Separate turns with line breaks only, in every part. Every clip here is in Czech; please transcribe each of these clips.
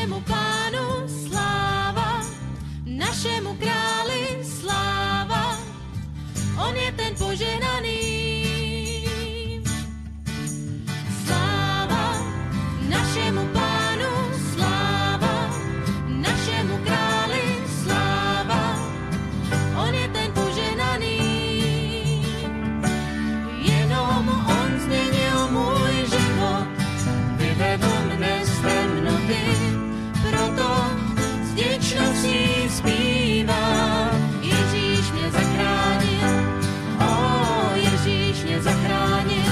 našemu Pánu sláva, našemu králi sláva, on je ten požehnaný. Sláva našemu Pánu sláva, našemu králi sláva, on je ten požehnaný. Jenom on změnil můj život, vyvedl mne z temnoty, proto s vděčností zpívám. Ježíš mě zachránil, Ježíš mě zachránil.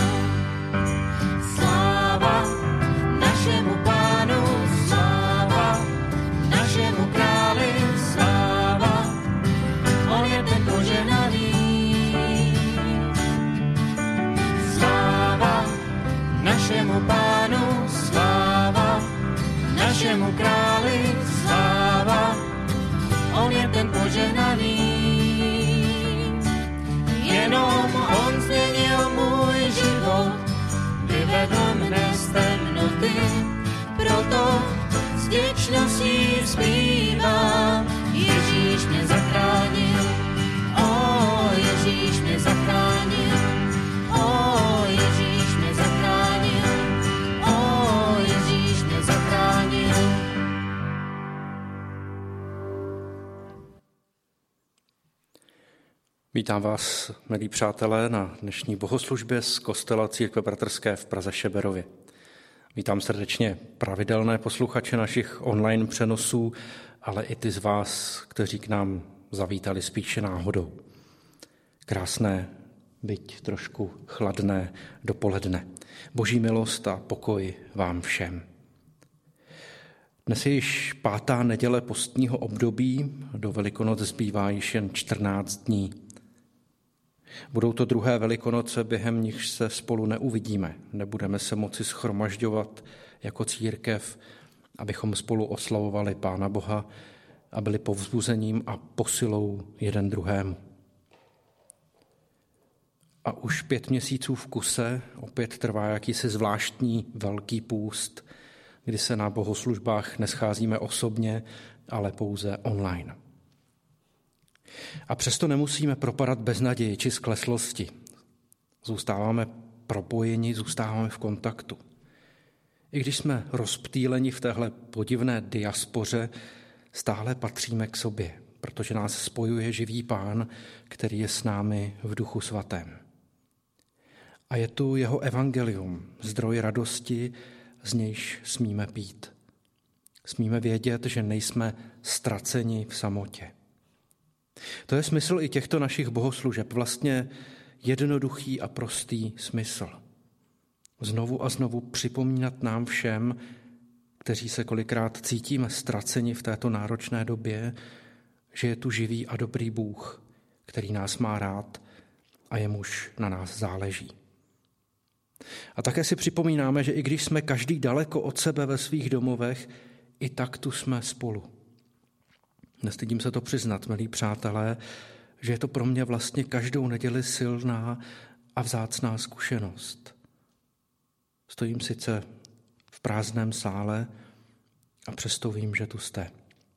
Sláva našemu Pánu, sláva našemu králi, sláva, on je ten požehnaný. Sláva našemu Pánu, sláva našemu králi, sláva, on je ten požehnaný. Jenom on změnil můj život, vyvedl mne z temnoty, proto s vděčností zpívám. Ježíš mě zachránil, Ježíš mě zachránil, Ježíš mě zachránil, Ježíš mě zachránil.
Vítám vás, milí přátelé, na dnešní bohoslužbě z kostela Církve bratrské v Praze Šeberově. Vítám srdečně pravidelné posluchače našich online přenosů, ale i ty z vás, kteří k nám zavítali spíše náhodou. Krásné, byť trošku chladné dopoledne. Boží milost a pokoj vám všem. Dnes je již 5. neděle postního období, do Velikonoc zbývá již jen 14 dní. Budou to druhé Velikonoce, během nichž se spolu neuvidíme. Nebudeme se moci shromažďovat jako církev, abychom spolu oslavovali Pána Boha a byli povzbuzením a posilou jeden druhému. A už 5 měsíců v kuse opět trvá jakýsi zvláštní velký půst, kdy se na bohoslužbách nescházíme osobně, ale pouze online. A přesto nemusíme propadat beznaději či skleslosti. Zůstáváme propojeni, zůstáváme v kontaktu. I když jsme rozptýleni v téhle podivné diaspoře, stále patříme k sobě, protože nás spojuje živý Pán, který je s námi v Duchu Svatém. A je tu jeho evangelium, zdroj radosti, z nějž smíme pít. Smíme vědět, že nejsme ztraceni v samotě. To je smysl i těchto našich bohoslužeb, vlastně jednoduchý a prostý smysl. Znovu a znovu připomínat nám všem, kteří se kolikrát cítíme ztraceni v této náročné době, že je tu živý a dobrý Bůh, který nás má rád a jemuž na nás záleží. A také si připomínáme, že i když jsme každý daleko od sebe ve svých domovech, i tak tu jsme spolu. Nestydím se to přiznat, milí přátelé, že je to pro mě vlastně každou neděli silná a vzácná zkušenost. Stojím sice v prázdném sále a přesto vím, že tu jste.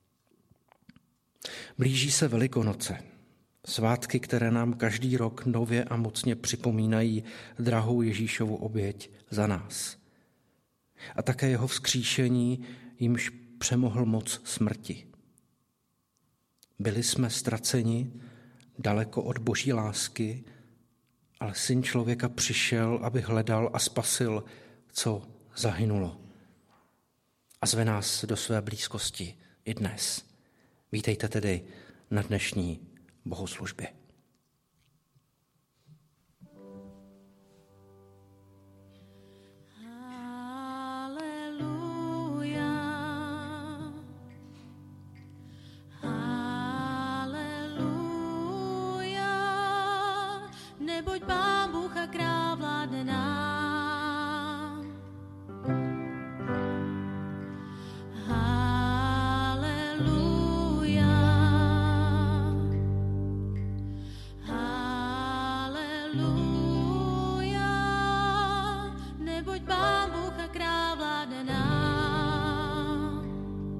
Blíží se Velikonoce, svátky, které nám každý rok nově a mocně připomínají drahou Ježíšovu oběť za nás. A také jeho vzkříšení, jimž přemohl moc smrti. Byli jsme ztraceni, daleko od Boží lásky, ale Syn člověka přišel, aby hledal a spasil, co zahynulo. A zve nás do své blízkosti i dnes. Vítejte tedy na dnešní bohoslužbě.
Neboť Pán Bůh a král vládne nám. Haleluja. Haleluja. Neboť Pán Bůh a král vládne nám.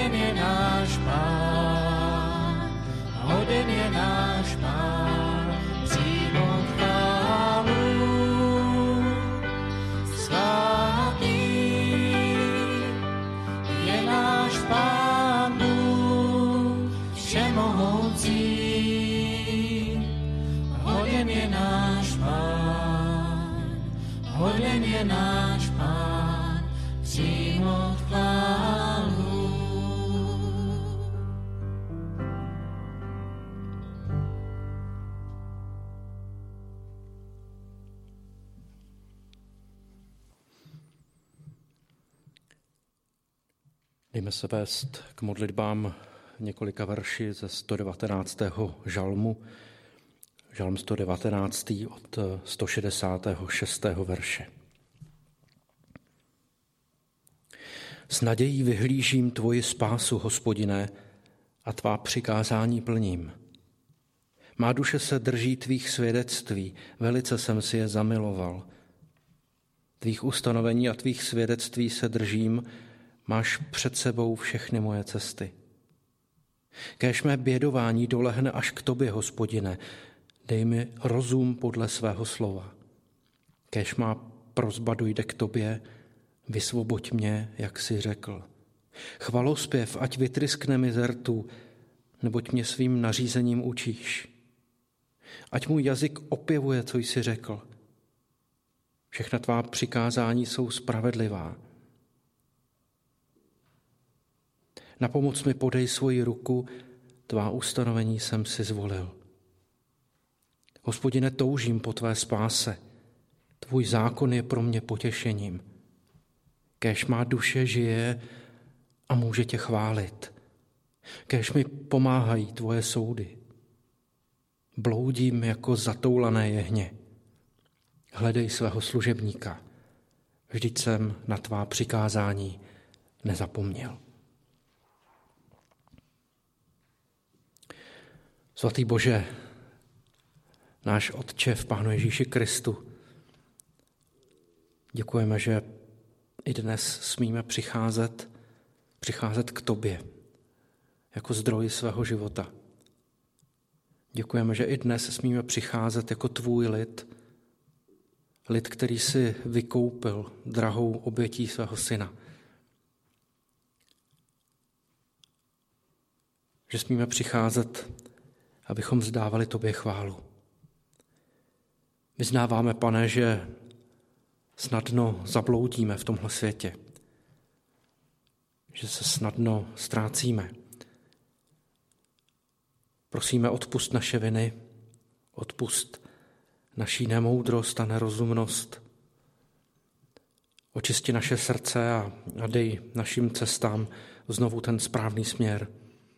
hoden je náš Pán, hoden je náš Pán, přijmout chválu. Svatý je náš Pán Bůh, všemohoucí, hoden je náš Pán, hoden je náš Pán, přijmout chválu.
Dejme se vést k modlitbám několika verši ze 119. žalmu. Žalm 119. od 166. verše. S nadějí vyhlížím tvoji spásu, Hospodine, a tvá přikázání plním. Má duše se drží tvých svědectví, velice jsem si je zamiloval. Tvých ustanovení a tvých svědectví se držím, máš před sebou všechny moje cesty. Kéž mé bědování dolehne až k tobě, Hospodine, dej mi rozum podle svého slova. Kéž má prosba dojde k tobě, vysvoboď mě, jak jsi řekl. Chvalospěv, ať vytryskne mi ze rtu, neboť mě svým nařízením učíš. Ať můj jazyk opěvuje, co jsi řekl. Všechna tvá přikázání jsou spravedlivá. Na pomoc mi podej svoji ruku, tvá ustanovení jsem si zvolil. Hospodine, toužím po tvé spáse, tvůj zákon je pro mě potěšením. Kéž má duše žije a může tě chválit. Kéž mi pomáhají tvoje soudy. Bloudím jako zatoulané jehně. Hledej svého služebníka. Vždyť jsem na tvá přikázání nezapomněl. Svatý Bože, náš Otče v Pánu Ježíši Kristu, děkujeme, že i dnes smíme přicházet k tobě jako zdroj svého života. Děkujeme, že i dnes smíme přicházet jako tvůj lid, který si vykoupil drahou obětí svého syna. Že smíme přicházet, abychom vzdávali tobě chválu. Vyznáváme, Pane, že snadno zabloudíme v tomhle světě, že se snadno ztrácíme. Prosíme, odpusť naše viny, odpusť naší nemoudrost a nerozumnost. Očisti naše srdce a dej našim cestám znovu ten správný směr.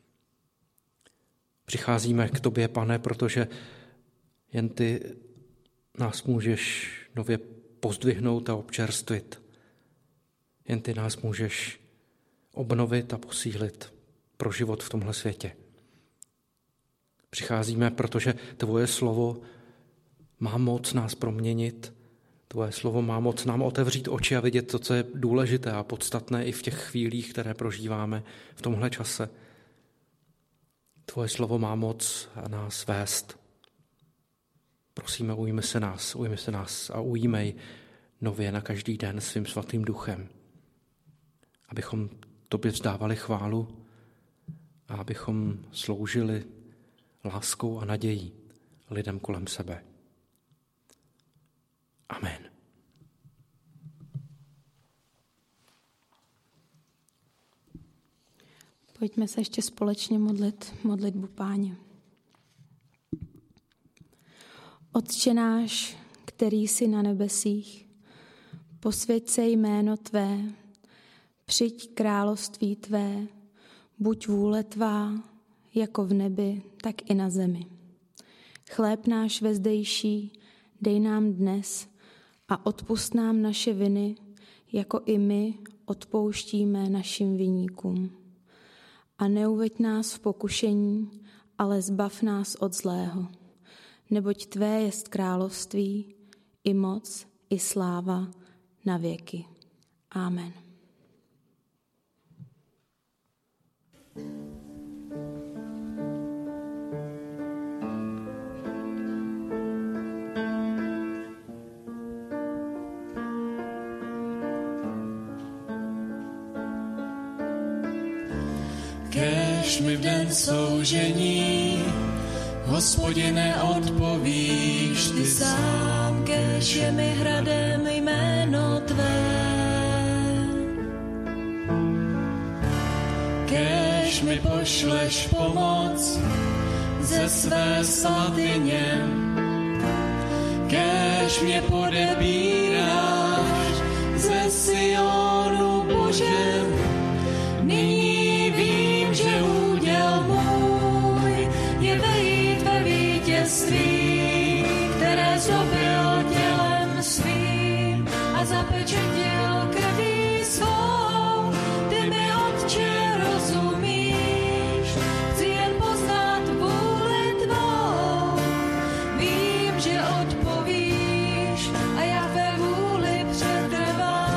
Přicházíme k tobě, Pane, protože jen ty nás můžeš nově pozdvihnout a občerstvit. Jen ty nás můžeš obnovit a posílit pro život v tomhle světě. Přicházíme, protože tvoje slovo má moc nás proměnit, tvoje slovo má moc nám otevřít oči a vidět to, co je důležité a podstatné i v těch chvílích, které prožíváme v tomhle čase. Tvoje slovo má moc nás vést. Prosíme, ujmi se nás a ujímej nově na každý den svým svatým duchem, abychom tobě vzdávali chválu a abychom sloužili láskou a nadějí lidem kolem sebe. Amen.
Pojďme se ještě společně modlit modlitbu Páně. Otče náš, který jsi na nebesích, posvěť se jméno tvé, přijď království tvé, buď vůle tvá, jako v nebi, tak i na zemi. Chléb náš vezdejší dej nám dnes a odpusť nám naše viny, jako i my odpouštíme našim viníkům. A neuveď nás v pokušení, ale zbav nás od zlého. Neboť tvé jest království, i moc, i sláva na věky. Amen.
Kéž mi v den soužení, Hospodine, odpovíš ty sám, kéž je mi hradem jméno tvé. Kéž mi pošleš pomoc ze své svatyně, kéž mě podebíráš ze Sionu, Bože. Nyní vím, že úděl můj je vejít ve vítězství, které zdobil tělem svým a zapečetil krví svou. Ty mi, Otče, rozumíš, chci jen poznat vůli tvou. Vím, že odpovíš a já ve vůli přetrvám.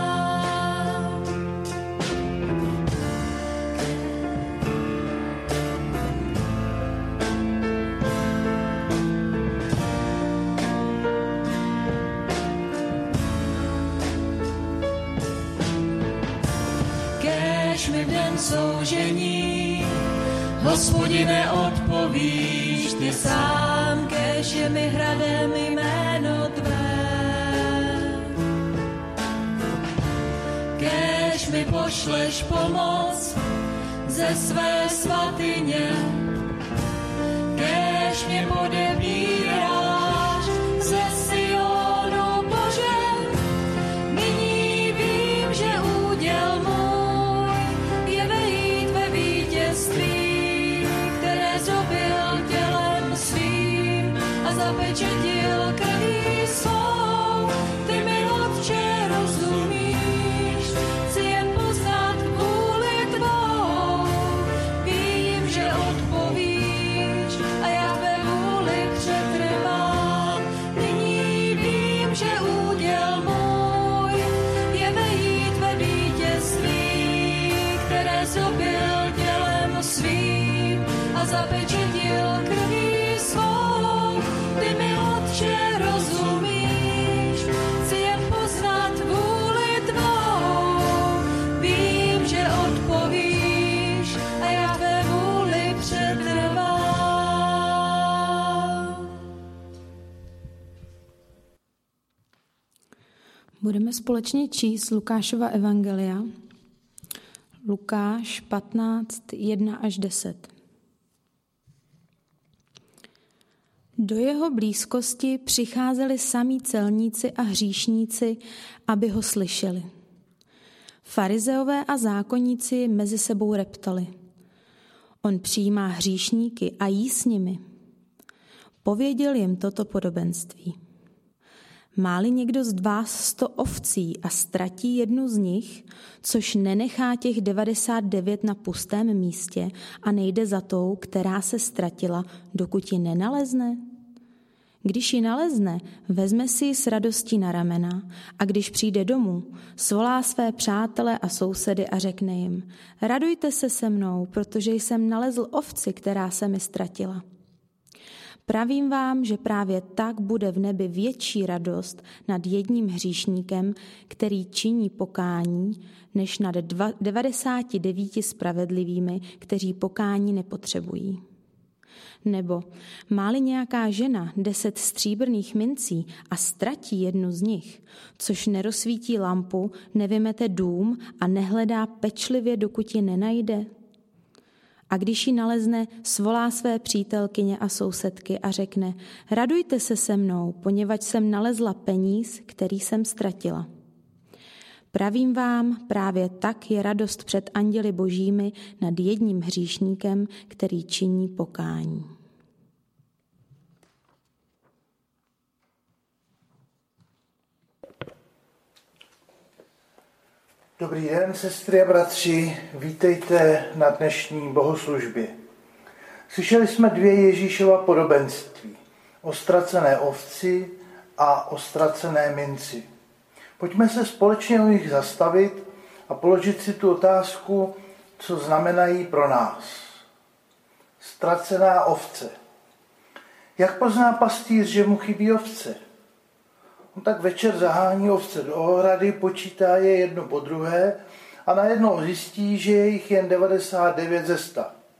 Kéž mi v den soužení, Hospodine, odpovíš ty sám, kéž je mi hradem jméno tvé. Kéž mi pošleš pomoc ze své svatyně, kéž mě podebíráš ze Sionu, Bože. Nyní vím, že úděl můj je vejít ve vítězství, které zdobil tělem svým a zapečetil krví svou. Ty mi, Otče, rozumíš, chci jen poznat vůli tvou. Vím, že odpovíš a já ve vůli přetrvám. Nyní vím, že úděl můj je vejít ve vítězství, které zdobil tělem svým a zapečetil krví svou. Ty mi, Otče, rozumíš, chci jen poznat vůli tvou. Vím, že odpovíš a já ve vůli přetrvám.
Budeme společně číst Lukášova evangelia. Lukáš 15, 1 až 10. Do jeho blízkosti přicházeli samí celníci a hříšníci, aby ho slyšeli. Farizeové a zákonníci mezi sebou reptali. On přijímá hříšníky a jí s nimi. Pověděl jim toto podobenství. Má-li někdo z vás 100 ovcí a ztratí jednu z nich, což nenechá těch 99 na pustém místě a nejde za tou, která se ztratila, dokud ji nenalezne? Když ji nalezne, vezme si ji s radostí na ramena a když přijde domů, svolá své přátele a sousedy a řekne jim: radujte se se mnou, protože jsem nalezl ovci, která se mi ztratila. Pravím vám, že právě tak bude v nebi větší radost nad jedním hříšníkem, který činí pokání, než nad 99 spravedlivými, kteří pokání nepotřebují. Nebo má-li nějaká žena 10 stříbrných mincí a ztratí jednu z nich, což nerozsvítí lampu, nevymete dům a nehledá pečlivě, dokud ji nenajde? A když ji nalezne, svolá své přítelkyně a sousedky a řekne: radujte se se mnou, poněvadž jsem nalezla peníz, který jsem ztratila. Pravím vám, právě tak je radost před anděli božími nad jedním hříšníkem, který činí pokání.
Dobrý den, sestry a bratři, vítejte na dnešní bohoslužbě. Slyšeli jsme 2 Ježíšova podobenství, o ztracené ovci a o ztracené minci. Pojďme se společně o nich zastavit a položit si tu otázku, co znamenají pro nás. Ztracená ovce. Jak pozná pastýř, že mu chybí ovce? On tak večer zahání ovce do ohrady, počítá je jedno po druhé a najednou zjistí, že je jich jen 99 ze 100.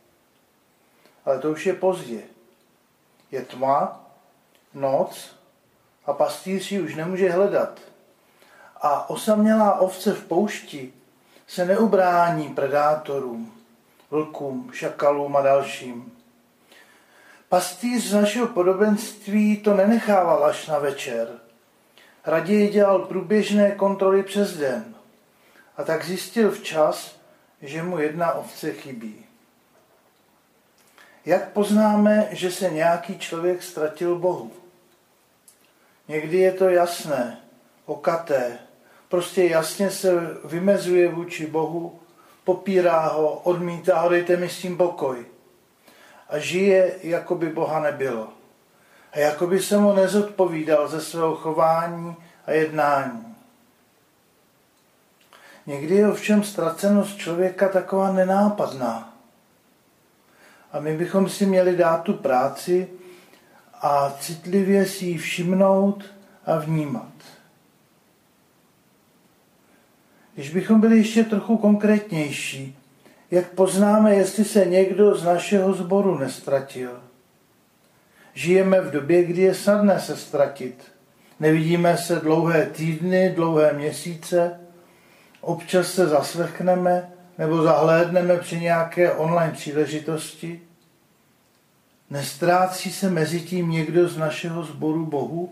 ale to už je pozdě. Je tma, noc a pastýř ji už nemůže hledat. A osamělá ovce v poušti se neubrání predátorům, vlkům, šakalům a dalším. Pastýř z našeho podobenství to nenechával až na večer. Raději dělal průběžné kontroly přes den a tak zjistil včas, že mu jedna ovce chybí. Jak poznáme, že se nějaký člověk ztratil Bohu? Někdy je to jasné, okaté, prostě jasně se vymezuje vůči Bohu, popírá ho, odmítá ho, dejte mi s tím pokoj. A žije, jako by Boha nebylo. A jako by se mu nezodpovídal ze svého chování a jednání. Někdy je ovšem ztracenost člověka taková nenápadná. A my bychom si měli dát tu práci a citlivě si ji všimnout a vnímat. Když bychom byli ještě trochu konkrétnější, jak poznáme, jestli se někdo z našeho sboru nestratil? Žijeme v době, kdy je snadné se ztratit. Nevidíme se dlouhé týdny, dlouhé měsíce, občas se zaslechneme nebo zahlédneme při nějaké online příležitosti. Nestrácí se mezi tím někdo z našeho sboru Bohu?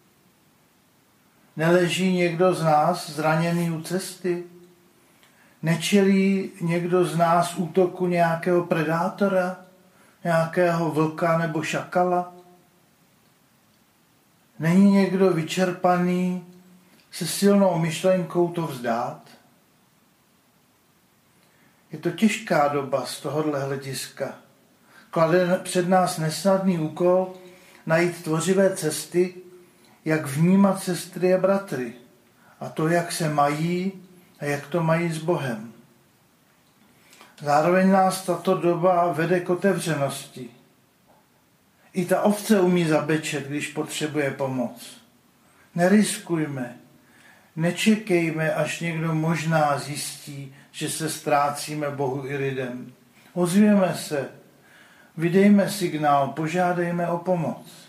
Neleží někdo z nás zraněný u cesty? Nečelí někdo z nás útoku nějakého predátora, nějakého vlka nebo šakala? Není někdo vyčerpaný se silnou myšlenkou to vzdát? Je to těžká doba z tohohle hlediska. Klade před nás nesnadný úkol najít tvořivé cesty, jak vnímat sestry a bratry a to, jak se mají a jak to mají s Bohem. Zároveň nás tato doba vede k otevřenosti. I ta ovce umí zabečet, když potřebuje pomoc. Neriskujme, nečekejme, až někdo možná zjistí, že se ztrácíme Bohu i lidem. Ozvěme se, vydejme signál, požádejme o pomoc.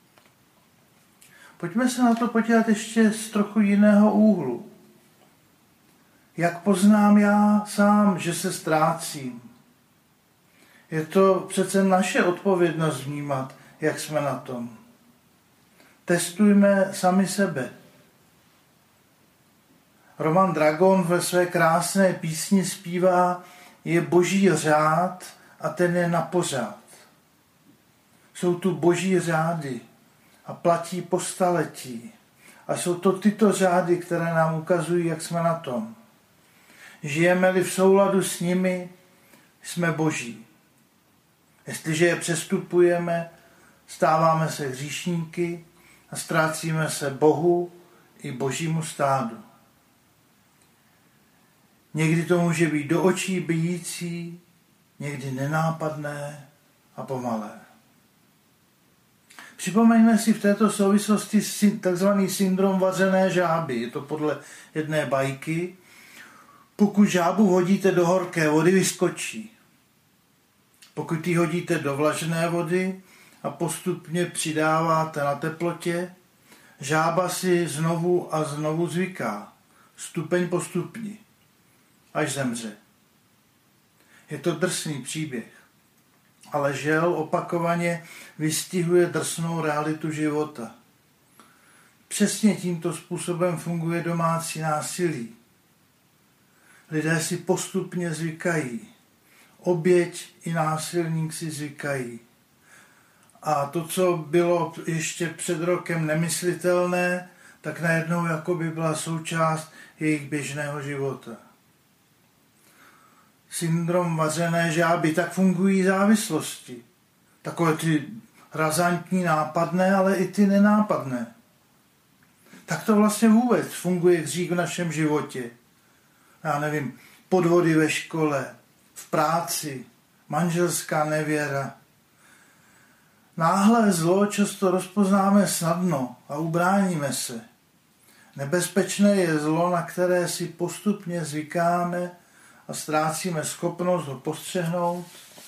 Pojďme se na to podívat ještě z trochu jiného úhlu. Jak poznám já sám, že se ztrácím? Je to přece naše odpovědnost vnímat, jak jsme na tom. Testujme sami sebe. Roman Dragon ve své krásné písni zpívá: je boží řád a ten je na pořád. Jsou tu boží řády a platí po staletí. A jsou to tyto řády, které nám ukazují, jak jsme na tom. Žijeme-li v souladu s nimi, jsme boží. Jestliže je přestupujeme, stáváme se hříšníky a ztrácíme se Bohu i božímu stádu. Někdy to může být do očí bijící, někdy nenápadné a pomalé. Připomeňme si v této souvislosti takzvaný syndrom vařené žáby. Je to podle jedné bajky. Pokud žábu hodíte do horké vody, vyskočí. Pokud ji hodíte do vlažné vody a postupně přidáváte na teplotě, žába si znovu a znovu zvyká, stupeň po stupni, až zemře. Je to drsný příběh, ale žel opakovaně vystihuje drsnou realitu života. Přesně tímto způsobem funguje domácí násilí. Lidé si postupně zvykají. Oběť i násilník si zvykají. A to, co bylo ještě před rokem nemyslitelné, tak najednou jako by byla součást jejich běžného života. Syndrom vařené žáby, tak fungují závislosti. Takové ty razantní, nápadné, ale i ty nenápadné. Tak to vlastně vůbec funguje hřích v našem životě. Já nevím, podvody ve škole, v práci, manželská nevěra. Náhlé zlo často rozpoznáme snadno a ubráníme se. Nebezpečné je zlo, na které si postupně zvykáme a ztrácíme schopnost ho postřehnout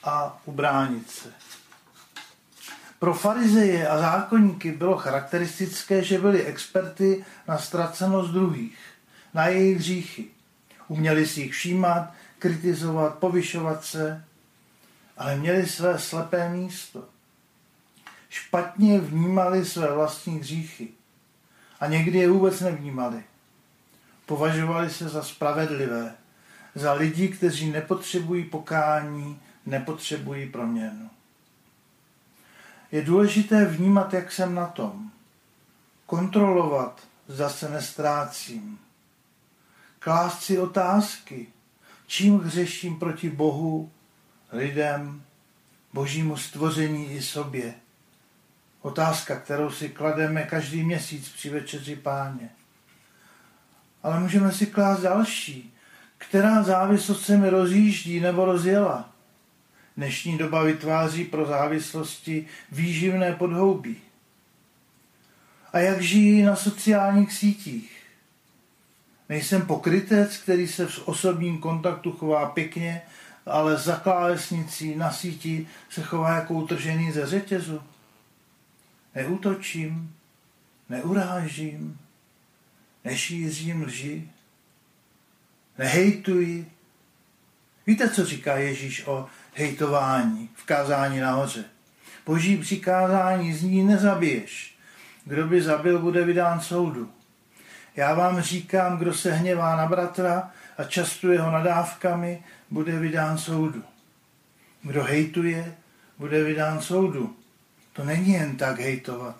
a ubránit se. Pro farizeje a zákonníky bylo charakteristické, že byli experty na ztracenost druhých, na jejich hříchy. Uměli si jich všímat, kritizovat, povyšovat se, ale měli své slepé místo. Špatně vnímali své vlastní hříchy a někdy je vůbec nevnímali. Považovali se za spravedlivé, za lidi, kteří nepotřebují pokání, nepotřebují proměnu. Je důležité vnímat, jak jsem na tom. Kontrolovat, zda se nestrácím. Klást si otázky, čím hřeším proti Bohu, lidem, Božímu stvoření i sobě. Otázka, kterou si klademe každý měsíc při večeři Páně. Ale můžeme si klást další. Která závislost se mi rozjíždí nebo rozjela? Dnešní doba vytváří pro závislosti výživné podhoubí. A jak žijí na sociálních sítích? Nejsem pokrytec, který se v osobním kontaktu chová pěkně, ale za klávesnicí na síti se chová jako utržený ze řetězu. Neútočím, neurážím, nešířím lži, nehejtuji. Víte, co říká Ježíš o hejtování v kázání nahoře? Boží přikázání zní: nezabiješ. Kdo by zabil, bude vydán soudu. Já vám říkám, kdo se hněvá na bratra a častuje ho nadávkami, bude vydán soudu. Kdo hejtuje, bude vydán soudu. To není jen tak hejtovat.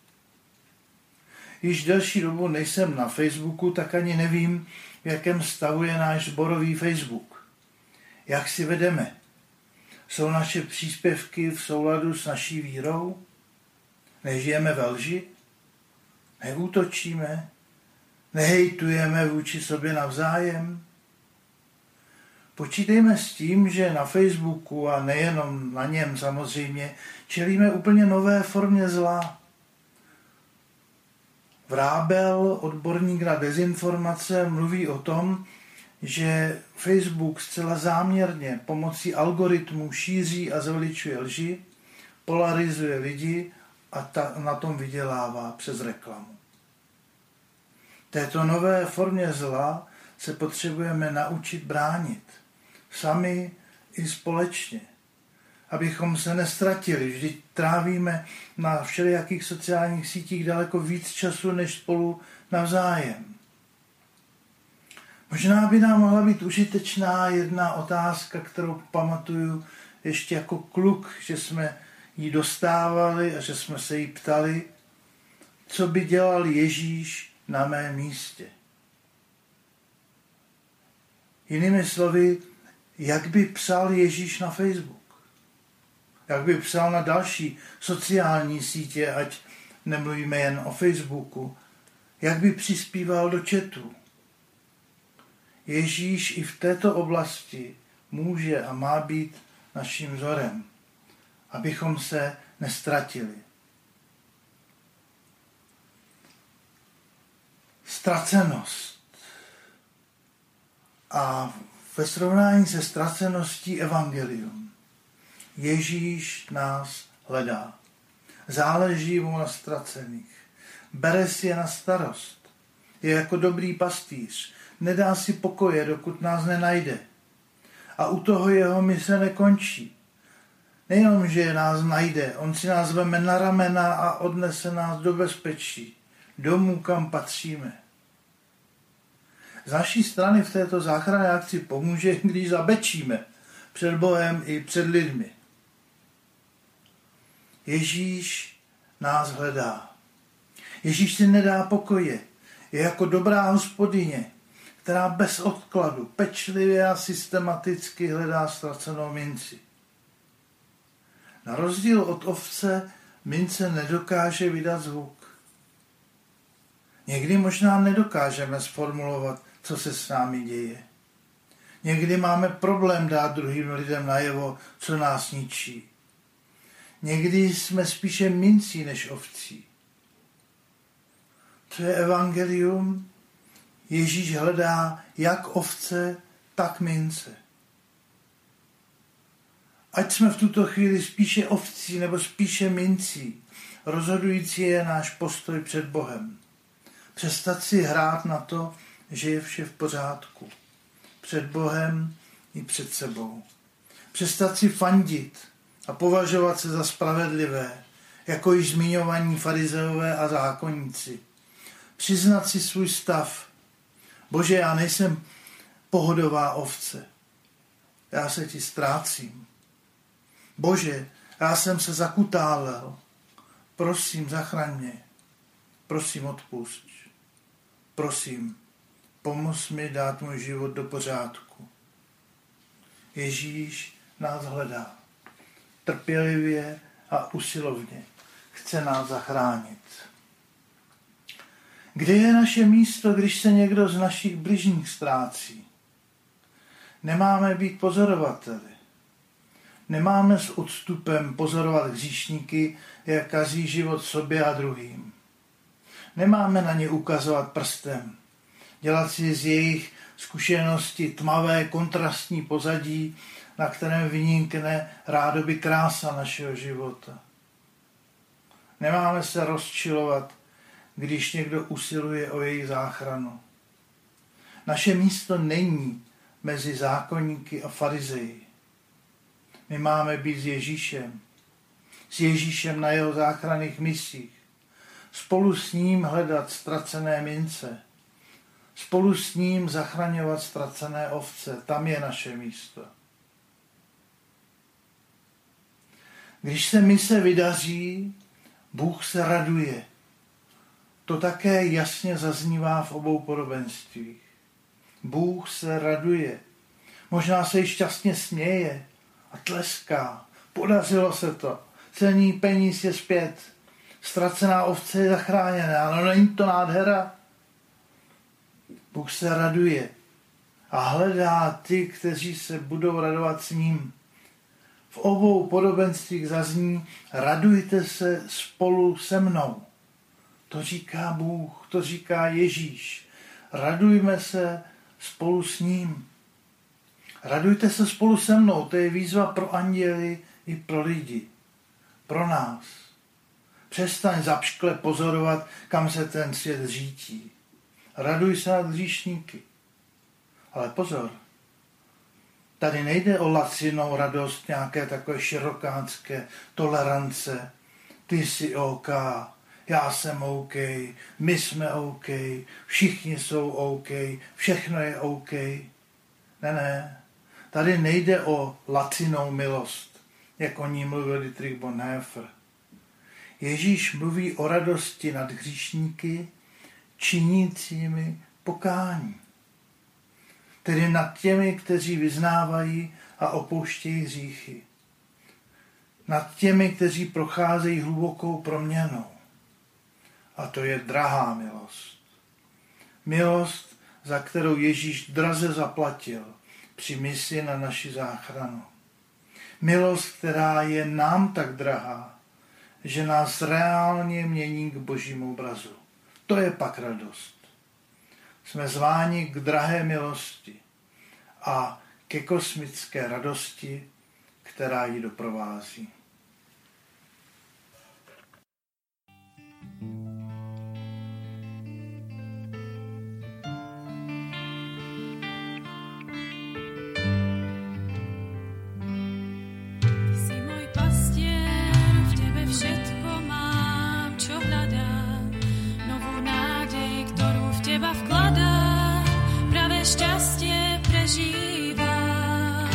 Již delší dobu nejsem na Facebooku, tak ani nevím, v jakém stavu je náš sborový Facebook. Jak si vedeme? Jsou naše příspěvky v souladu s naší vírou? Nežijeme ve lži? Neútočíme? Nehejtujeme vůči sobě navzájem? Počítejme s tím, že na Facebooku a nejenom na něm samozřejmě čelíme úplně nové formě zla. Vrábel, odborník na dezinformace, mluví o tom, že Facebook zcela záměrně pomocí algoritmů šíří a zveličuje lži, polarizuje lidi a na tom vydělává přes reklamu. Této nové formě zla se potřebujeme naučit bránit. Sami i společně. Abychom se nestratili. Vždyť trávíme na všelijakých sociálních sítích daleko víc času, než spolu navzájem. Možná by nám mohla být užitečná jedna otázka, kterou pamatuju ještě jako kluk, že jsme ji dostávali a že jsme se jí ptali, co by dělal Ježíš na mém místě. Jinými slovy, jak by psal Ježíš na Facebook? Jak by psal na další sociální sítě, ať nemluvíme jen o Facebooku? Jak by přispíval do chatu? Ježíš i v této oblasti může a má být naším vzorem, abychom se nestratili. Ztracenost. A ve srovnání se ztraceností evangelium. Ježíš nás hledá. Záleží mu na ztracených. Bere si je na starost. Je jako dobrý pastýř. Nedá si pokoje, dokud nás nenajde. A u toho jeho mise nekončí. Nejenom, že nás najde, on si nás veme na ramena a odnese nás do bezpečí. Domů, kam patříme. Z naší strany v této záchranné akci pomůže, když zabečíme před Bohem i před lidmi. Ježíš nás hledá. Ježíš si nedá pokoje. Je jako dobrá hospodyně, která bez odkladu, pečlivě a systematicky hledá ztracenou minci. Na rozdíl od ovce mince nedokáže vydat zvuk. Někdy možná nedokážeme zformulovat, co se s námi děje. Někdy máme problém dát druhým lidem najevo, co nás ničí. Někdy jsme spíše mincí než ovcí. Co je evangelium? Ježíš hledá jak ovce, tak mince. Ať jsme v tuto chvíli spíše ovcí nebo spíše mincí, rozhodující je náš postoj před Bohem. Přestat si hrát na to, že je vše v pořádku. Před Bohem i před sebou. Přestat si fandit a považovat se za spravedlivé, jako již zmiňovaní farizeové a zákonníci. Přiznat si svůj stav. Bože, já nejsem pohodová ovce. Já se ti ztrácím. Bože, já jsem se zakutálel. Prosím, zachraň mě. Prosím, odpusť. Prosím, pomoz mi dát můj život do pořádku. Ježíš nás hledá. Trpělivě a usilovně. Chce nás zachránit. Kde je naše místo, když se někdo z našich bližních ztrácí? Nemáme být pozorovateli. Nemáme s odstupem pozorovat hříšníky, jak kazí život sobě a druhým. Nemáme na ně ukazovat prstem, dělat si z jejich zkušenosti tmavé kontrastní pozadí, na kterém vynikne rádoby krása našeho života. Nemáme se rozčilovat, když někdo usiluje o jejich záchranu. Naše místo není mezi zákonníky a farizeji. My máme být s Ježíšem na jeho záchranných misích, spolu s ním hledat ztracené mince, spolu s ním zachraňovat ztracené ovce. Tam je naše místo. Když se mise vydaří, Bůh se raduje. To také jasně zaznívá v obou podobenstvích. Bůh se raduje. Možná se i šťastně směje a tleská. Podařilo se to. Celní peníz je zpět. Ztracená ovce je zachráněná. Ale není to nádhera? Bůh se raduje a hledá ty, kteří se budou radovat s ním. V obou podobenstvích zazní: radujte se spolu se mnou. To říká Bůh, to říká Ježíš. Radujme se spolu s ním. Radujte se spolu se mnou, to je výzva pro anděly i pro lidi. Pro nás. Přestaň zapškle pozorovat, kam se ten svět řítí. Raduj se nad hříšníky. Ale pozor, tady nejde o lacinou radost, nějaké takové širokánské tolerance. Ty jsi OK, já jsem OK, my jsme OK, všichni jsou OK, všechno je OK. Ne. Tady nejde o lacinou milost, jak o ní mluvil Dietrich Bonhoeffer. Ježíš mluví o radosti nad hříšníky, činícími pokání. Tedy nad těmi, kteří vyznávají a opouštějí hříchy. Nad těmi, kteří procházejí hlubokou proměnou. A to je drahá milost. Milost, za kterou Ježíš draze zaplatil při misi na naši záchranu. Milost, která je nám tak drahá, že nás reálně mění k božímu obrazu. To je pak radost. Jsme zváni k drahé milosti a ke kosmické radosti, která ji doprovází.
Šťastie prežívam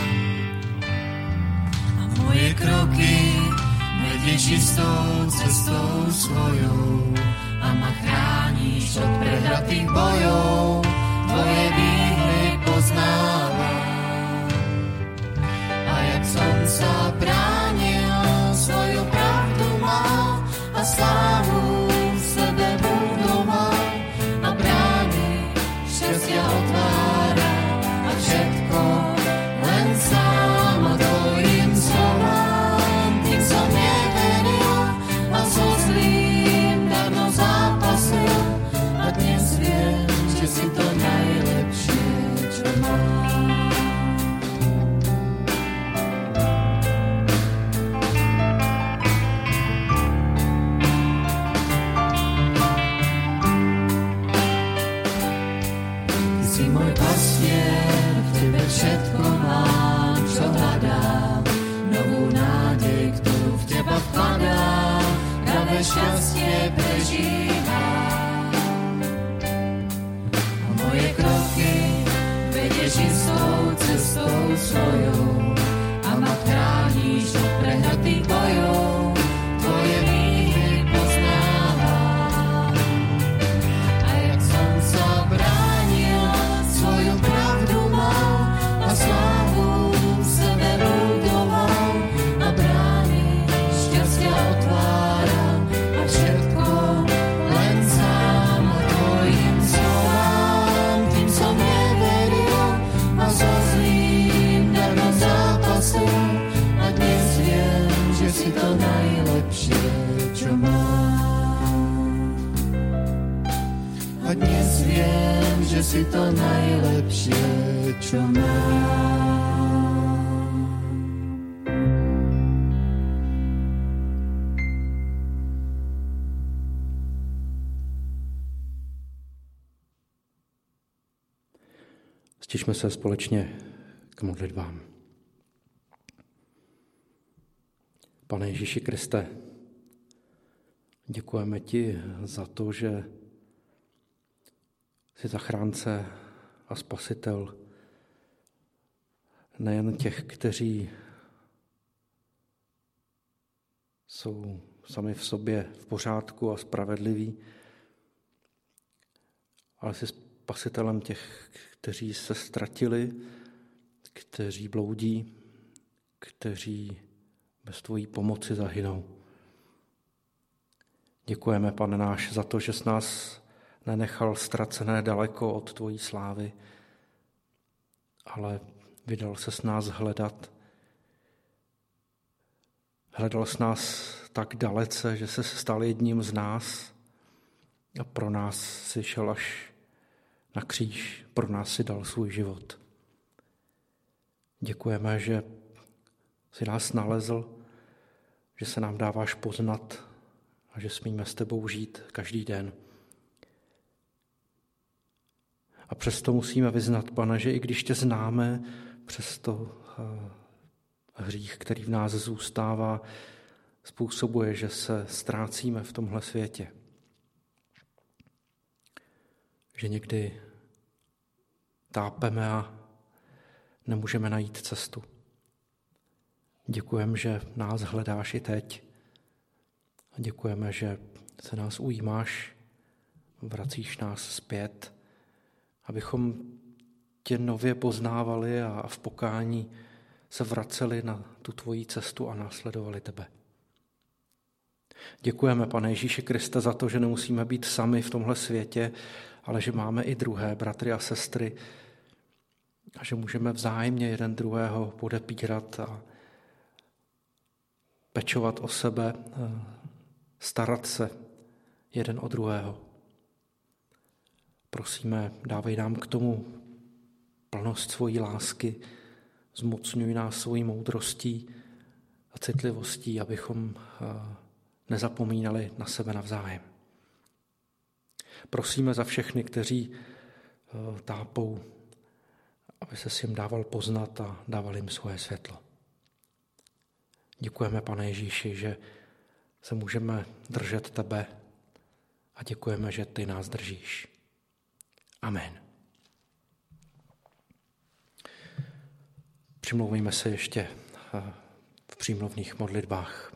a moje kroky vedie čistou cestou svojou a ma chrániš od prehratých bojov. Tvoje výhry poznávam a jak som sa bránil, svoju pravdu mal a slávu v sebe budoval a brány šťastia otvára a všetko len sám a tvojim slovám. Tým som neveril a so zlým dávno zápasil a dnes Si můj pastěr, v tebe všetko mám, čo hľadám. Novú nádej, ktorú v teba vkladám, pravé šťastie prežívam. A moje kroky vedieš istou cestou svojou a ma chrániš od prehratých bojov. Tvoje výhry poznávam. A jak som sa bránil, svoju pravdu mal a slávu sebe budoval a brány šťastia otváram a všetko len sám tvojim slovám. Tým som neveril a so zlým darmo zápasil a dnes viem, že si to najlepšie, čo mám. A dnes viem, že si to najlepšie, čo mám.
Stišme se společně k modlitbám. Pane Ježíši Kriste, děkujeme ti za to, že jsi zachránce a spasitel nejen těch, kteří jsou sami v sobě v pořádku a spravedliví, ale jsi spasitelem těch, kteří se ztratili, kteří bloudí, kteří bez tvojí pomoci zahynou. Děkujeme, Pane náš, za to, že jsi nás nenechal ztracené daleko od tvojí slávy, ale vydal se s nás hledat. Hledal s nás tak dalece, že se stal jedním z nás a pro nás si šel až na kříž, pro nás si dal svůj život. Děkujeme, že jsi nás nalezl, že se nám dáváš poznat a že smíme s tebou žít každý den. A přesto musíme vyznat, Pane, že i když tě známe, přesto hřích, který v nás zůstává, způsobuje, že se ztrácíme v tomhle světě. Že někdy tápeme a nemůžeme najít cestu. Děkujeme, že nás hledáš i teď. A děkujeme, že se nás ujímáš, vracíš nás zpět, abychom tě nově poznávali a v pokání se vraceli na tu tvoji cestu a následovali tebe. Děkujeme, Pane Ježíši Kriste, za to, že nemusíme být sami v tomhle světě, ale že máme i druhé bratry a sestry a že můžeme vzájemně jeden druhého podepírat a pečovat o sebe, starat se jeden o druhého. Prosíme, dávej nám k tomu plnost svojí lásky, zmocňuj nás svojí moudrostí a citlivostí, abychom nezapomínali na sebe navzájem. Prosíme za všechny, kteří tápou, aby se jim dával poznat a dával jim svoje světlo. Děkujeme, Pane Ježíši, že se můžeme držet tebe a děkujeme, že ty nás držíš. Amen. Přimlouvejme se ještě v přímluvných modlitbách.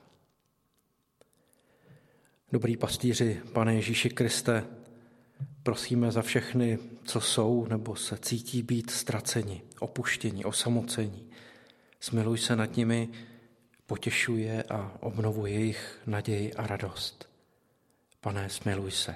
Dobrý pastýři, Pane Ježíši Kriste, prosíme za všechny, co jsou nebo se cítí být ztraceni, opuštěni, osamoceni. Smiluj se nad nimi, potěšuj je a obnovuj jejich naději a radost. Pane, smiluj se.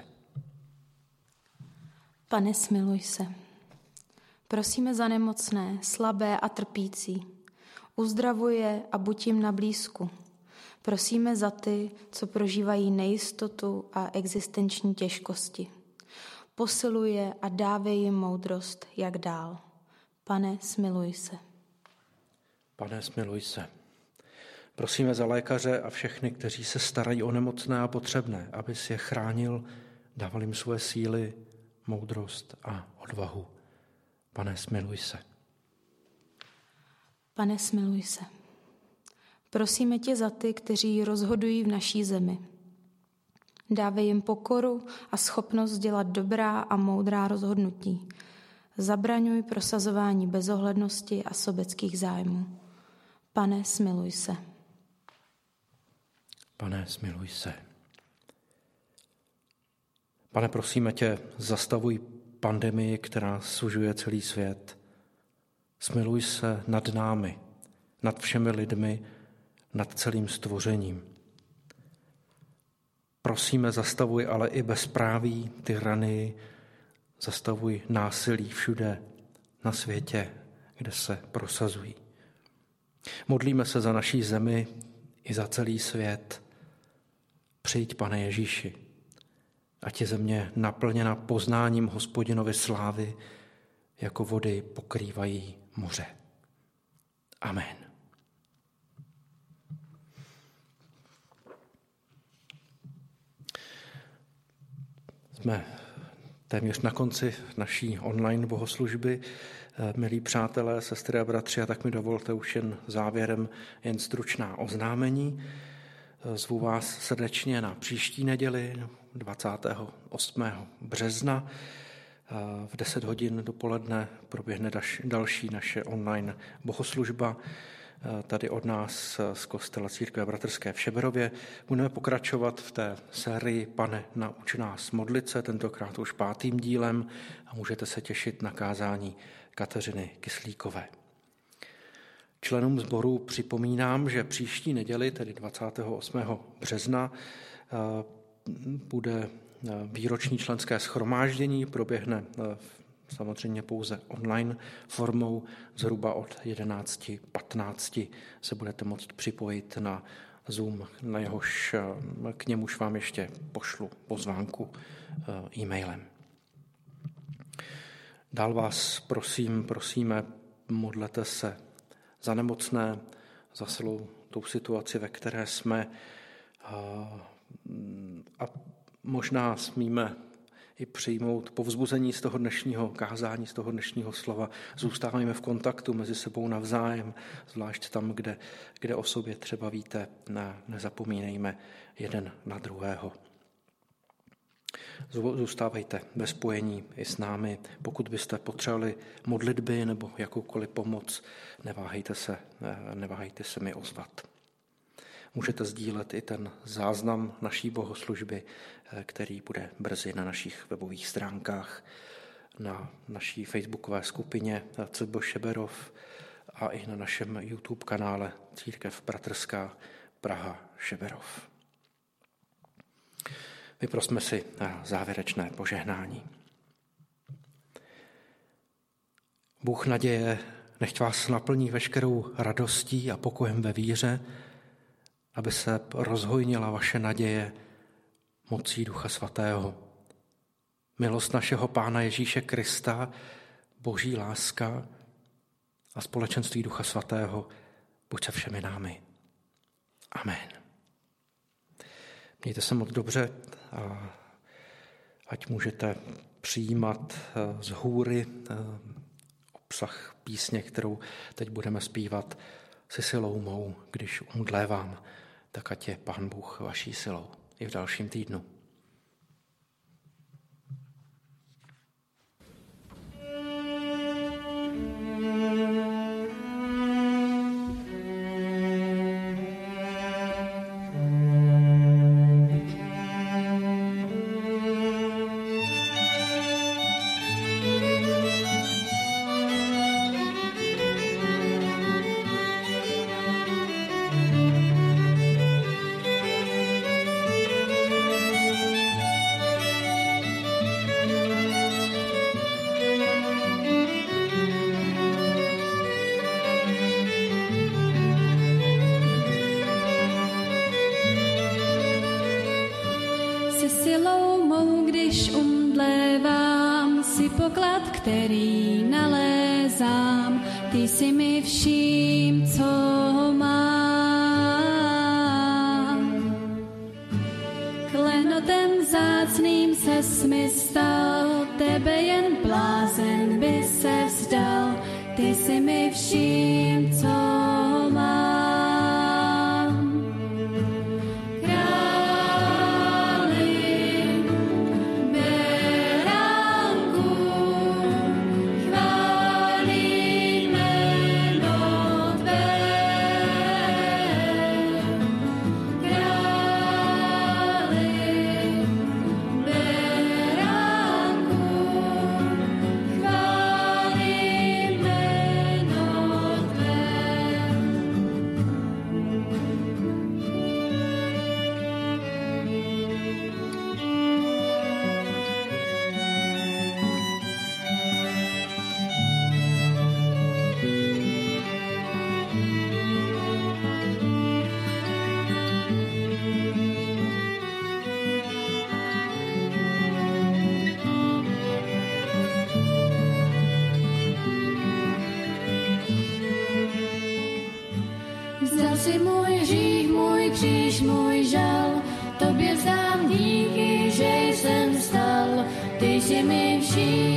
Pane, smiluj se. Prosíme za nemocné, slabé a trpící. Uzdravuj je a buď jim na blízku. Prosíme za ty, co prožívají nejistotu a existenční těžkosti. Posiluj je a dávej jim moudrost, jak dál. Pane, smiluj se.
Pane, smiluj se. Prosíme za lékaře a všechny, kteří se starají o nemocné a potřebné, abys je chránil, dával jim svoje síly, moudrost a odvahu. Pane, smiluj se.
Pane, smiluj se. Prosíme tě za ty, kteří rozhodují v naší zemi. Dávej jim pokoru a schopnost dělat dobrá a moudrá rozhodnutí. Zabraňuj prosazování bezohlednosti a sobeckých zájmů. Pane, smiluj se.
Pane, smiluj se. Pane, prosíme tě, zastavuj pandemii, která sužuje celý svět. Smiluj se nad námi, nad všemi lidmi, nad celým stvořením. Prosíme, zastavuj ale i bezpráví, tyranii, zastavuj násilí všude na světě, kde se prosazují. Modlíme se za naší zemi i za celý svět. Přijď, Pane Ježíši, ať je země naplněna poznáním Hospodinovy slávy, jako vody pokrývají moře. Amen. Jsme téměř na konci naší online bohoslužby. Milí přátelé, sestry a bratři, a tak mi dovolte už jen závěrem jen stručná oznámení. Zvu vás srdečně na příští neděli 28. března. V 10 hodin dopoledne proběhne další naše online bohoslužba tady od nás z kostela Církve bratrské v Šeberově. Budeme pokračovat v té sérii Pane, nauč nás modlit se, tentokrát už 5. dílem, a můžete se těšit na kázání Kateřiny Kyslíkové. Členům sboru připomínám, že příští neděli, tedy 28. března, bude výroční členské shromáždění, proběhne samozřejmě pouze online formou, zhruba od 11:15 se budete moct připojit na Zoom, k němuž vám ještě pošlu pozvánku e-mailem. Dál vás prosíme, modlete se za nemocné, za celou tou situaci, ve které jsme, a možná smíme i přijmout povzbuzení z toho dnešního kázání, z toho dnešního slova. Zůstáváme v kontaktu mezi sebou navzájem, zvlášť tam, kde o sobě třeba víte, nezapomínejme jeden na druhého. Zůstávejte ve spojení i s námi. Pokud byste potřebovali modlitby nebo jakoukoliv pomoc, neváhejte se mi ozvat. Můžete sdílet i ten záznam naší bohoslužby, který bude brzy na našich webových stránkách, na naší facebookové skupině CB Šeberov a i na našem YouTube kanále Církev bratrská Praha Šeberov. Vyprosme si závěrečné požehnání. Bůh naděje, nechť vás naplní veškerou radostí a pokojem ve víře, aby se rozhojnila vaše naděje mocí Ducha Svatého. Milost našeho Pána Ježíše Krista, Boží láska a společenství Ducha Svatého buď se všemi námi. Amen. Mějte se moc dobře a ať můžete přijímat z hůry obsah písně, kterou teď budeme zpívat, si silou mou, když umdlévám, tak ať je Pán Bůh vaší silou i v dalším týdnu.
Který nalézám, ty si mi vším, co mám. Klenotem vzácným ses mi stal, tebe jen blázen by se vzdal. dal, ty jsi mi vším, co mám. Králi, beránku, chválí jméno tvé. Králi, beránku, chválí jméno tvé. Vzal si můj hřích, můj kříž, můj žal, tobě vzdám díky, že jsem vstal, ty jsi mi vším.